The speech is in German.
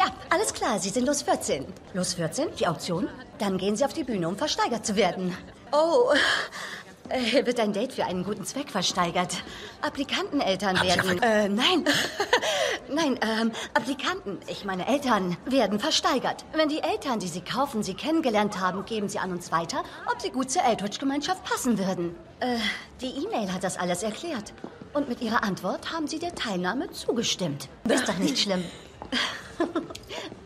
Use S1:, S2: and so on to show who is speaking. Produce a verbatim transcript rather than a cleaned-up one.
S1: Ja, alles klar, Sie sind Los vierzehn. Los vierzehn, die Auktion? Dann gehen Sie auf die Bühne, um versteigert zu werden. Oh, äh, wird ein Date für einen guten Zweck versteigert. Applikanteneltern werden... Äh, nein. Nein, ähm, Applikanten, ich meine Eltern, werden versteigert. Wenn die Eltern, die sie kaufen, sie kennengelernt haben, geben sie an uns weiter, ob sie gut zur Eldritch-Gemeinschaft passen würden. Äh, die E-Mail hat das alles erklärt. Und mit ihrer Antwort haben sie der Teilnahme zugestimmt. Ist doch nicht schlimm.